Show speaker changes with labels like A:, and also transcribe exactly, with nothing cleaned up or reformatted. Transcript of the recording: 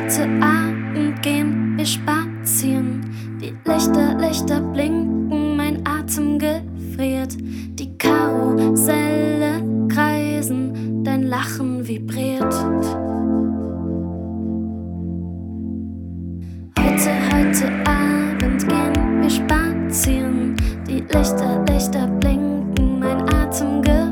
A: Heute Abend gehen wir spazieren. Die Lichter, Lichter blinken, mein Atem gefriert. Die Karusselle kreisen, dein Lachen vibriert. Heute, heute Abend gehen wir spazieren. Die Lichter